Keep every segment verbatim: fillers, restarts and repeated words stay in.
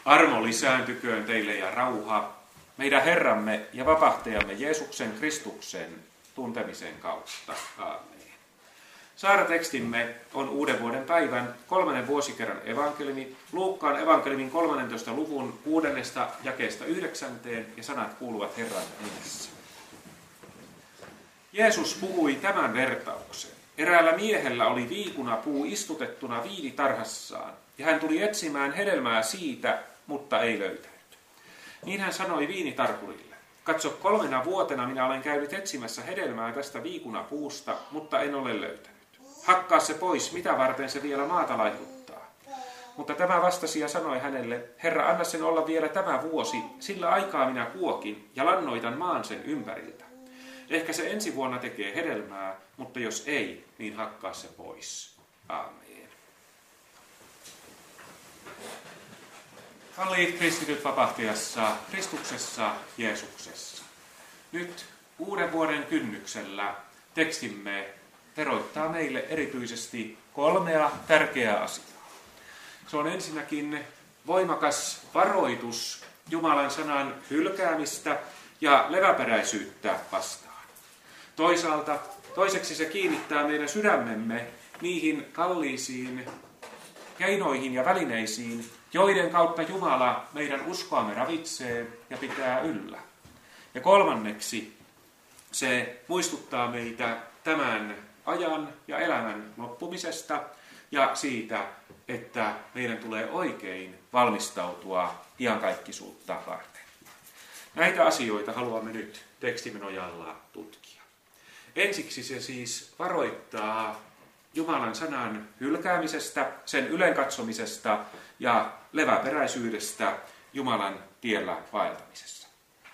Armo lisääntyköön teille ja rauha meidän Herramme ja vapahtajamme Jeesuksen Kristuksen tuntemisen kautta. Aamen. Saaratekstimme on uuden vuoden päivän kolmannen vuosikerran evankeliumi, Luukkaan evankeliumin kolmannentoista luvun kuudennesta jakeesta yhdeksänteen, ja sanat kuuluvat Herran nimessä. Jeesus puhui tämän vertauksen. Eräällä miehellä oli viikunapuu istutettuna viinitarhassaan, ja hän tuli etsimään hedelmää siitä, mutta ei löytänyt. Niin hän sanoi viinitarhurille: katso, kolmena vuotena minä olen käynyt etsimässä hedelmää tästä viikunapuusta, mutta en ole löytänyt. Hakkaa se pois, mitä varten se vielä maata laihduttaa. Mutta tämä vastasi ja sanoi hänelle: Herra, anna sen olla vielä tämä vuosi, sillä aikaa minä kuokin ja lannoitan maan sen ympäriltä. Ehkä se ensi vuonna tekee hedelmää, mutta jos ei, niin hakkaa se pois. Aamen. Kalliit kristityt vapahtajassa, Kristuksessa, Jeesuksessa. Nyt uuden vuoden kynnyksellä tekstimme teroittaa meille erityisesti kolmea tärkeää asiaa. Se on ensinnäkin voimakas varoitus Jumalan sanan hylkäämistä ja leväperäisyyttä vastaan. Toisaalta, toiseksi se kiinnittää meidän sydämemme niihin kalliisiin keinoihin ja välineisiin, joiden kautta Jumala meidän uskoamme ravitsee ja pitää yllä. Ja kolmanneksi se muistuttaa meitä tämän ajan ja elämän loppumisesta ja siitä, että meidän tulee oikein valmistautua iankaikkisuutta varten. Näitä asioita haluamme nyt tekstimme nojalla tutkia. Ensiksi se siis varoittaa Jumalan sanan hylkäämisestä, sen ylenkatsomisesta ja leväperäisyydestä Jumalan tiellä vaeltamisessa.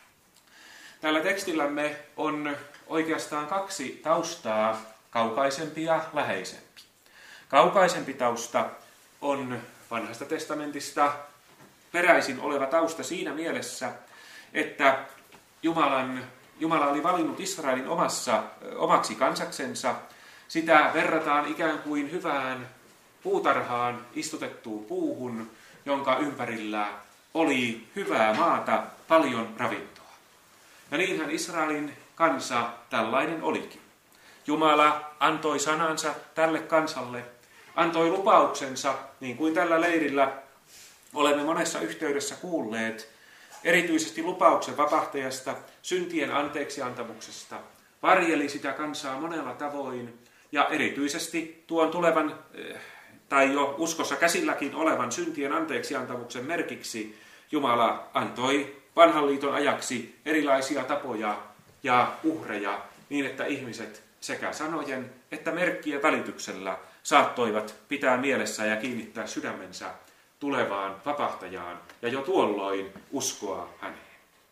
Tällä tekstillämme on oikeastaan kaksi taustaa, kaukaisempi ja läheisempi. Kaukaisempi tausta on Vanhasta testamentista peräisin oleva tausta siinä mielessä, että Jumalan, Jumala oli valinnut Israelin omassa, omaksi kansaksensa. Sitä verrataan ikään kuin hyvään puutarhaan istutettuun puuhun, jonka ympärillä oli hyvää maata, paljon ravintoa. Ja niinhän Israelin kansa tällainen olikin. Jumala antoi sanansa tälle kansalle, antoi lupauksensa, niin kuin tällä leirillä olemme monessa yhteydessä kuulleet, erityisesti lupauksen vapahtajasta, syntien anteeksiantamuksesta, varjeli sitä kansaa monella tavoin, ja erityisesti tuon tulevan, tai jo uskossa käsilläkin olevan syntien anteeksiantamuksen merkiksi Jumala antoi vanhan liiton ajaksi erilaisia tapoja ja uhreja niin, että ihmiset sekä sanojen että merkkien välityksellä saattoivat pitää mielessä ja kiinnittää sydämensä tulevaan vapahtajaan ja jo tuolloin uskoa häneen.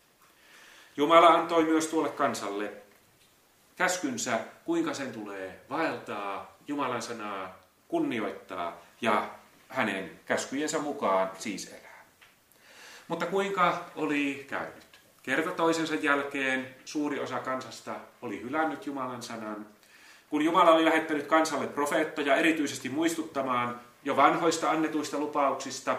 Jumala antoi myös tuolle kansalle käskynsä, kuinka sen tulee vaeltaa, Jumalan sanaa kunnioittaa ja hänen käskyjensä mukaan siis elää. Mutta kuinka oli käynyt? Kerta toisensa jälkeen suuri osa kansasta oli hylännyt Jumalan sanan. Kun Jumala oli lähettänyt kansalle profeettoja erityisesti muistuttamaan jo vanhoista annetuista lupauksista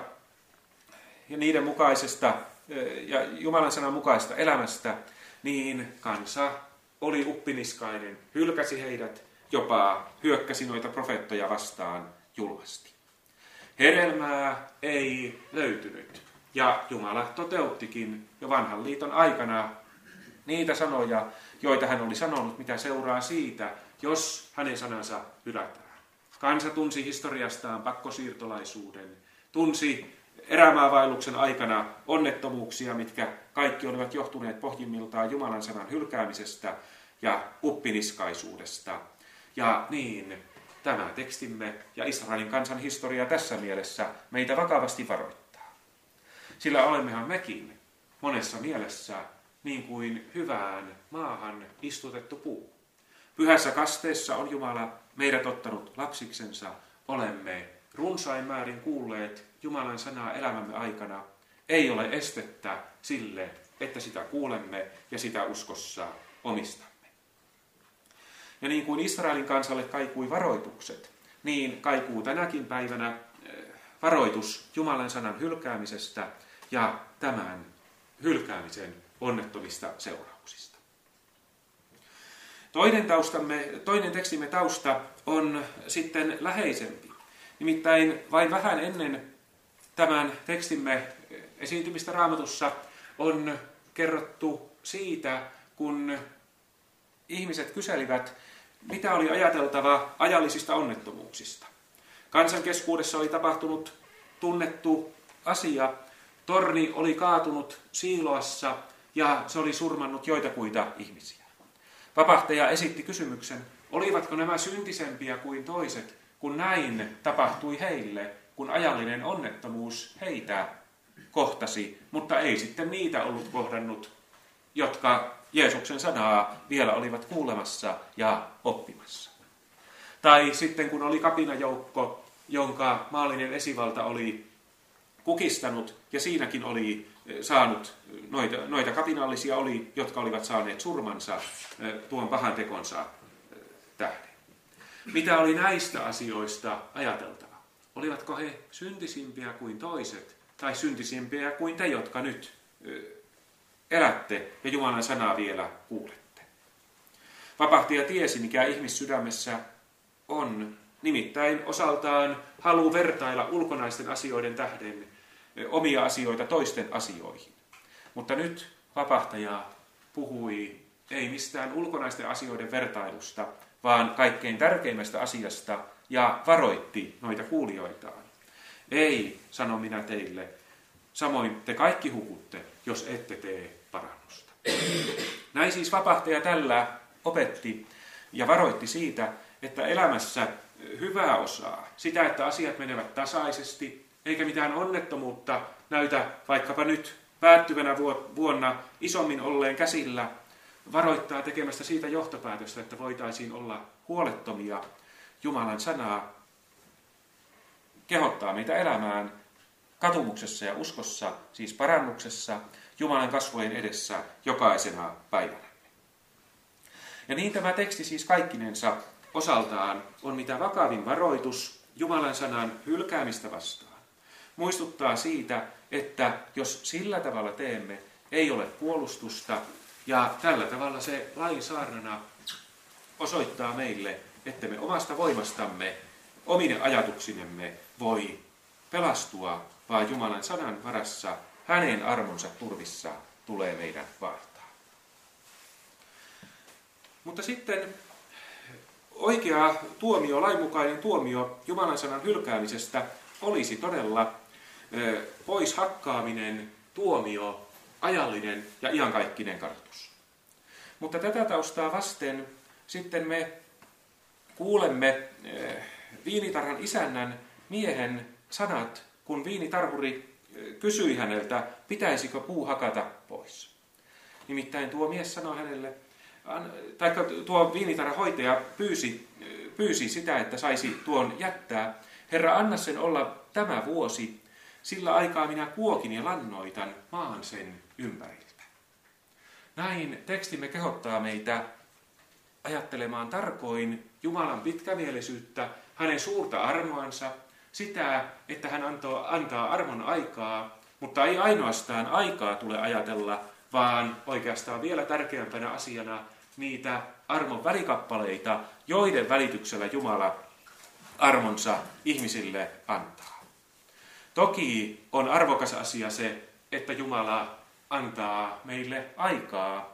ja niiden mukaisesta ja Jumalan sanan mukaista elämästä, niin kansa oli uppiniskainen, hylkäsi heidät, jopa hyökkäsi noita profeettoja vastaan julmasti. Hedelmää ei löytynyt, ja Jumala toteuttikin jo vanhan liiton aikana niitä sanoja, joita hän oli sanonut, mitä seuraa siitä, jos hänen sanansa hylätään. Kansa tunsi historiastaan pakkosiirtolaisuuden, tunsi erämaavaelluksen aikana onnettomuuksia, mitkä kaikki olivat johtuneet pohjimmiltaan Jumalan sanan hylkäämisestä ja uppiniskaisuudesta. Ja niin tämä tekstimme ja Israelin kansan historia tässä mielessä meitä vakavasti varoittaa. Sillä olemmehan mekin monessa mielessä niin kuin hyvään maahan istutettu puu. Pyhässä kasteessa on Jumala meidät ottanut lapsiksensa, olemme runsain määrin kuulleet Jumalan sanaa elämämme aikana. Ei ole estettä sille, että sitä kuulemme ja sitä uskossa omistamme. Ja niin kuin Israelin kansalle kaikui varoitukset, niin kaikuu tänäkin päivänä varoitus Jumalan sanan hylkäämisestä ja tämän hylkäämisen onnettomista seurauksista. Toinen, taustamme, toinen tekstimme tausta on sitten läheisempi. Nimittäin vain vähän ennen tämän tekstimme esiintymistä Raamatussa on kerrottu siitä, kun ihmiset kyselivät, mitä oli ajateltava ajallisista onnettomuuksista. Kansan keskuudessa oli tapahtunut tunnettu asia. Torni oli kaatunut Siiloassa ja se oli surmannut joitakuita ihmisiä. Vapahtaja esitti kysymyksen, olivatko nämä syntisempiä kuin toiset, kun näin tapahtui heille, kun ajallinen onnettomuus heitä kohtasi, mutta ei sitten niitä ollut kohdannut, jotka Jeesuksen sanaa vielä olivat kuulemassa ja oppimassa. Tai sitten kun oli kapinajoukko, jonka maallinen esivalta oli kukistanut, ja siinäkin oli saanut, noita, noita kapinallisia oli, jotka olivat saaneet surmansa tuon pahan tekonsa tähden. Mitä oli näistä asioista ajateltava? Olivatko he syntisimpiä kuin toiset, tai syntisimpiä kuin te, jotka nyt elätte ja Jumalan sanaa vielä kuulette? Vapahtaja tiesi, mikä ihmissydämessä on, nimittäin osaltaan halu vertailla ulkonaisten asioiden tähden omia asioita toisten asioihin. Mutta nyt vapahtaja puhui ei mistään ulkonaisten asioiden vertailusta, vaan kaikkein tärkeimmästä asiasta ja varoitti noita kuulijoitaan. Ei, sano minä teille, samoin te kaikki hukutte, jos ette tee parannusta. Näin siis vapahtaja tällä opetti ja varoitti siitä, että elämässä hyvää osaa, sitä, että asiat menevät tasaisesti, eikä mitään onnettomuutta näytä vaikkapa nyt päättyvänä vuonna isommin olleen käsillä, varoittaa tekemästä siitä johtopäätöstä, että voitaisiin olla huolettomia. Jumalan sanaa kehottaa meitä elämään katumuksessa ja uskossa, siis parannuksessa, Jumalan kasvojen edessä jokaisena päivänä. Ja niin tämä teksti siis kaikkinensa osaltaan on mitä vakavin varoitus Jumalan sanan hylkäämistä vastaan. Muistuttaa siitä, että jos sillä tavalla teemme, ei ole puolustusta, ja tällä tavalla se lainsaarnana osoittaa meille, että me omasta voimastamme, omine ajatuksinemme voi pelastua, vaan Jumalan sanan varassa, hänen armonsa turvissa tulee meidän vaihtaa. Mutta sitten oikea tuomio, lainmukainen tuomio Jumalan sanan hylkäämisestä olisi todella pois hakkaaminen, tuomio, ajallinen ja iankaikkinen kartus. Mutta tätä taustaa vasten sitten me kuulemme viinitarhan isännän miehen sanat, kun viinitarhuri kysyi häneltä, pitäisikö puu hakata pois. Nimittäin tuo mies sanoi hänelle, tai tuo viinitarhan hoitaja pyysi, pyysi sitä, että saisi tuon jättää. Herra, anna sen olla tämä vuosi, sillä aikaa minä kuokin ja lannoitan maan sen ympäriltä. Näin tekstimme kehottaa meitä ajattelemaan tarkoin Jumalan pitkämielisyyttä, hänen suurta armoansa, sitä, että hän antaa, antaa armon aikaa, mutta ei ainoastaan aikaa tule ajatella, vaan oikeastaan vielä tärkeämpänä asiana niitä armon välikappaleita, joiden välityksellä Jumala armonsa ihmisille antaa. Toki on arvokas asia se, että Jumala antaa meille aikaa,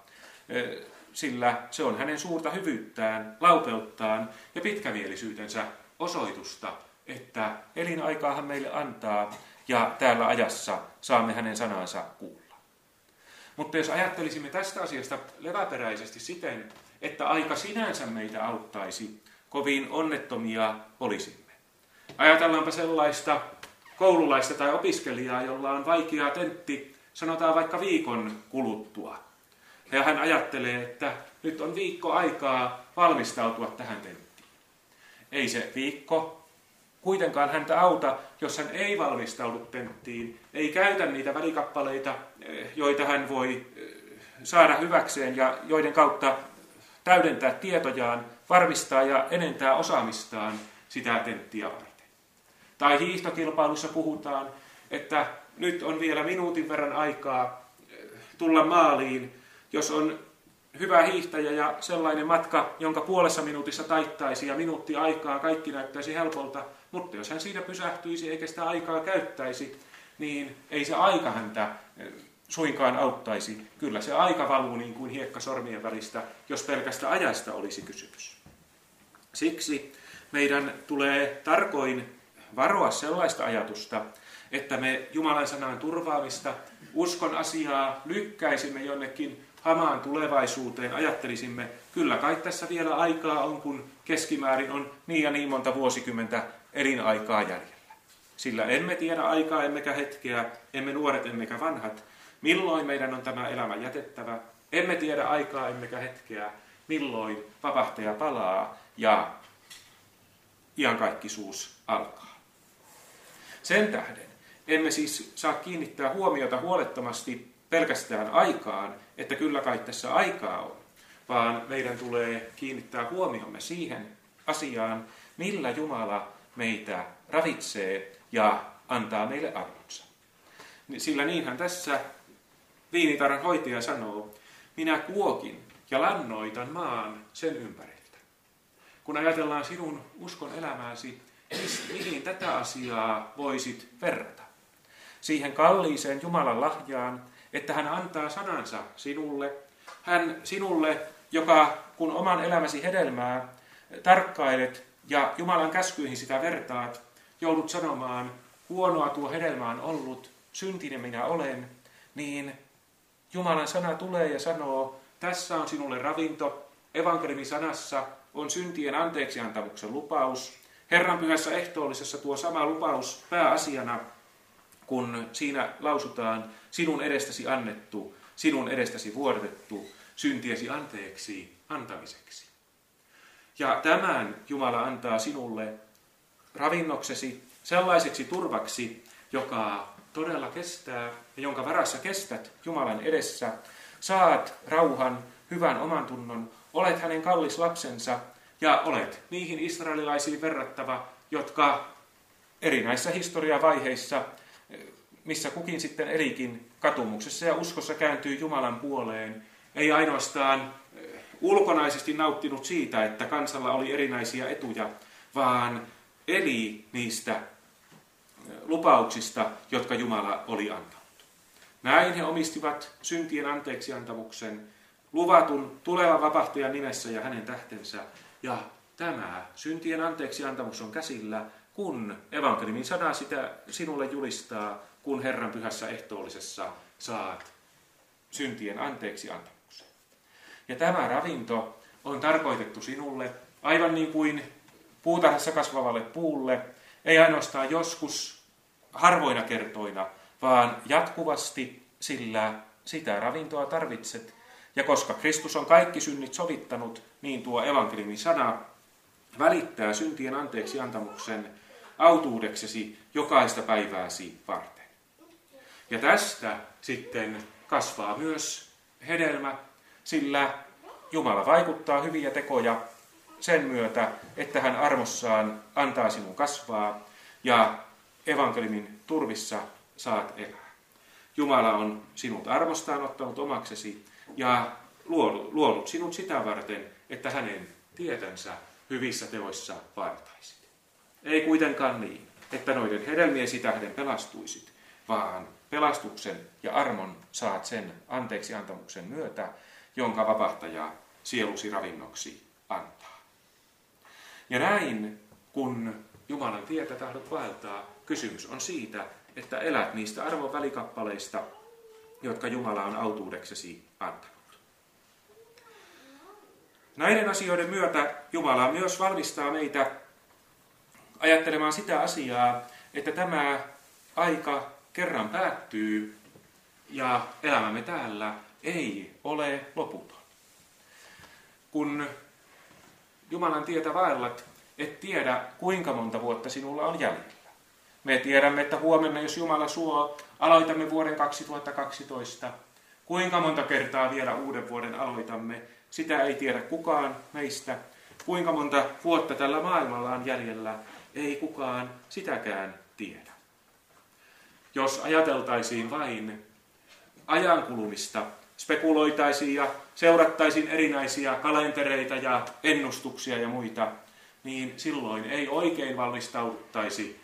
sillä se on hänen suurta hyvyyttään, laupeuttaan ja pitkämielisyytensä osoitusta, että elinaikaahan hän meille antaa ja täällä ajassa saamme hänen sanansa kuulla. Mutta jos ajattelisimme tästä asiasta leväperäisesti siten, että aika sinänsä meitä auttaisi, kovin onnettomia olisimme. Ajatellaanpa sellaista koululaista tai opiskelijaa, jolla on vaikea tentti, sanotaan vaikka viikon kuluttua. Ja hän ajattelee, että nyt on viikko aikaa valmistautua tähän tenttiin. Ei se viikko kuitenkaan häntä auta, jos hän ei valmistaudu tenttiin, ei käytä niitä välikappaleita, joita hän voi saada hyväkseen ja joiden kautta täydentää tietojaan, varmistaa ja enentää osaamistaan sitä tenttiä varten. Tai hiihtokilpailussa puhutaan, että nyt on vielä minuutin verran aikaa tulla maaliin, jos on hyvä hiihtäjä ja sellainen matka, jonka puolessa minuutissa taittaisi ja minuutti aikaa, kaikki näyttäisi helpolta, mutta jos hän siinä pysähtyisi eikä sitä aikaa käyttäisi, niin ei se aika häntä suinkaan auttaisi. Kyllä se aika valuu niin kuin hiekka sormien välistä, jos pelkästä ajasta olisi kysymys. Siksi meidän tulee tarkoin varoa sellaista ajatusta, että me Jumalan sanan turvaamista, uskon asiaa lykkäisimme jonnekin hamaan tulevaisuuteen, ajattelisimme, kyllä kai tässä vielä aikaa on, kun keskimäärin on niin ja niin monta vuosikymmentä elinaikaa jäljellä. Sillä emme tiedä aikaa, emmekä hetkeä, emme nuoret, emmekä vanhat, milloin meidän on tämä elämä jätettävä. Emme tiedä aikaa, emmekä hetkeä, milloin vapahtaja palaa ja iankaikkisuus alkaa. Sen tähden emme siis saa kiinnittää huomiota huolettomasti pelkästään aikaan, että kyllä kai tässä aikaa on, vaan meidän tulee kiinnittää huomiomme siihen asiaan, millä Jumala meitä ravitsee ja antaa meille armonsa. Sillä niinhän tässä viinitarhan hoitaja sanoo, minä kuokin ja lannoitan maan sen ympäriltä. Kun ajatellaan sinun uskon elämääsi, mihin tätä asiaa voisit verrata? Siihen kalliiseen Jumalan lahjaan, että hän antaa sanansa sinulle, hän sinulle, joka kun oman elämäsi hedelmää tarkkailet ja Jumalan käskyihin sitä vertaat, joudut sanomaan, huonoa tuo hedelmä on ollut, syntinen minä olen, niin Jumalan sana tulee ja sanoo, tässä on sinulle ravinto, evankeliumin sanassa on syntien anteeksiantamuksen lupaus, Herran pyhässä ehtoollisessa tuo sama lupaus pääasiana, kun siinä lausutaan sinun edestäsi annettu, sinun edestäsi vuodatettu, syntiesi anteeksi antamiseksi. Ja tämän Jumala antaa sinulle ravinnoksesi, sellaiseksi turvaksi, joka todella kestää ja jonka varassa kestät Jumalan edessä. Saat rauhan, hyvän omantunnon, olet hänen kallis lapsensa ja olet niihin israelilaisiin verrattava, jotka erinäisissä historiavaiheissa, missä kukin sitten elikin katumuksessa ja uskossa kääntyy Jumalan puoleen, ei ainoastaan ulkonaisesti nauttinut siitä, että kansalla oli erinäisiä etuja, vaan eli niistä lupauksista, jotka Jumala oli antanut. Näin he omistivat syntien anteeksiantamuksen, luvatun tulevan vapahtajan nimessä ja hänen tähtensä. Ja tämä syntien anteeksiantamus on käsillä, kun evankeliumin sana sitä sinulle julistaa, kun Herran pyhässä ehtoollisessa saat syntien anteeksiantamuksen. Ja tämä ravinto on tarkoitettu sinulle, aivan niin kuin puutarhassa kasvavalle puulle, ei ainoastaan joskus harvoina kertoina, vaan jatkuvasti, sillä sitä ravintoa tarvitset. Ja koska Kristus on kaikki synnit sovittanut, niin tuo evankeliumin sana välittää syntien anteeksiantamuksen autuudeksesi jokaista päivääsi varten. Ja tästä sitten kasvaa myös hedelmä, sillä Jumala vaikuttaa hyviä tekoja sen myötä, että hän armossaan antaa sinun kasvaa ja evankeliumin turvissa saat elää. Jumala on sinut armostaan ottanut omaksesi ja luonut sinut sitä varten, että hänen tietänsä hyvissä teoissa vaeltaisit. Ei kuitenkaan niin, että noiden hedelmiesi tähden pelastuisit, vaan pelastuksen ja armon saat sen anteeksiantamuksen myötä, jonka vapahtaja sielusi ravinnoksi antaa. Ja näin, kun Jumalan tietä tahdot vaeltaa, kysymys on siitä, että elät niistä arvon välikappaleista, jotka Jumala on autuudeksesi antanut. Näiden asioiden myötä Jumala myös valmistaa meitä ajattelemaan sitä asiaa, että tämä aika kerran päättyy ja elämämme täällä ei ole loputon. Kun Jumalan tietä vaellat, et tiedä kuinka monta vuotta sinulla on jäljellä. Me tiedämme, että huomenna, jos Jumala suo, aloitamme vuoden kaksituhattakaksitoista. Kuinka monta kertaa vielä uuden vuoden aloitamme, sitä ei tiedä kukaan meistä. Kuinka monta vuotta tällä maailmalla on jäljellä, Ei kukaan sitäkään tiedä. Jos ajateltaisiin vain ajankulumista, spekuloitaisiin ja seurattaisiin erinäisiä kalentereita ja ennustuksia ja muita, niin silloin ei oikein valmistauduttaisi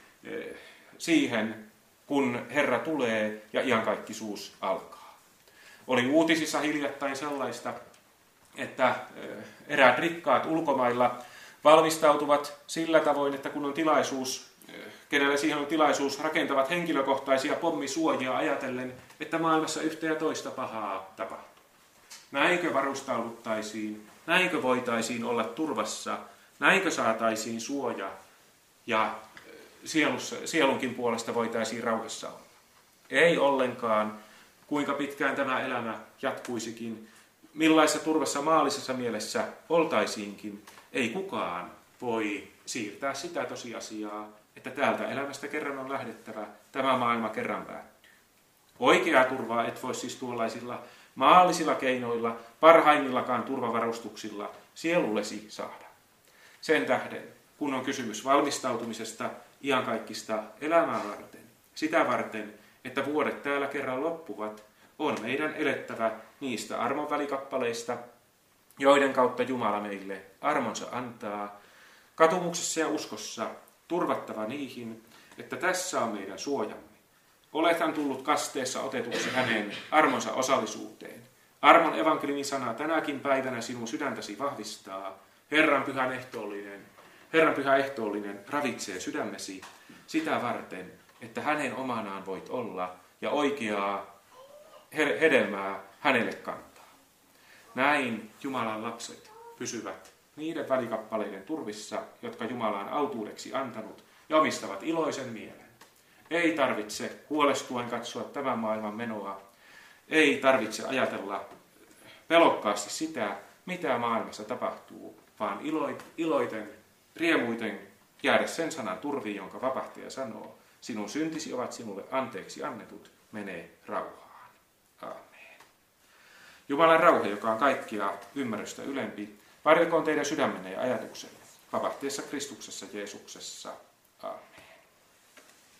siihen, kun Herra tulee ja iankaikkisuus alkaa. Oli uutisissa hiljattain sellaista, että eräät rikkaat ulkomailla valmistautuvat sillä tavoin, että kun on tilaisuus, kenellä siihen on tilaisuus, rakentavat henkilökohtaisia pommisuojia ajatellen, että maailmassa yhtä ja toista pahaa tapahtuu. Näinkö varustauduttaisiin, näinkö voitaisiin olla turvassa, näinkö saataisiin suoja ja sielussa, sielunkin puolesta voitaisiin rauhassa olla. Ei ollenkaan, kuinka pitkään tämä elämä jatkuisikin, millaisessa turvassa maallisessa mielessä oltaisiinkin, ei kukaan voi siirtää sitä tosiasiaa, että täältä elämästä kerran on lähdettävä, tämä maailma kerran päättyy. Oikeaa turvaa et voi siis tuollaisilla maallisilla keinoilla, parhaimmillakaan turvavarustuksilla sielullesi saada. Sen tähden, kun on kysymys valmistautumisesta iankaikkista elämää varten, sitä varten, että vuodet täällä kerran loppuvat, on meidän elettävä niistä armon välikappaleista, joiden kautta Jumala meille armonsa antaa, katumuksessa ja uskossa turvattava niihin, että tässä on meidän suojamme. Olethan tullut kasteessa otetuksi hänen armonsa osallisuuteen. Armon evankeliumin sana tänäkin päivänä sinun sydäntäsi vahvistaa. Herran pyhän ehtoollinen, Herran pyhä ehtoollinen ravitsee sydämesi sitä varten, että hänen omanaan voit olla ja oikeaa hedelmää hänelle kantaa. Näin Jumalan lapset pysyvät niiden välikappaleiden turvissa, jotka Jumala on autuudeksi antanut ja omistavat iloisen mielen. Ei tarvitse huolestuen katsoa tämän maailman menoa. Ei tarvitse ajatella pelokkaasti sitä, mitä maailmassa tapahtuu, vaan iloiten, riemuiten jäädä sen sanan turviin, jonka vapahtaja sanoo. Sinun syntisi ovat sinulle anteeksi annetut, mene rauhaan. Aamen. Jumalan rauha, joka on kaikkia ymmärrystä ylempi, varjelkoon teidän sydämenne ja ajatuksenne, vapahtaessa Kristuksessa Jeesuksessa. Aamen.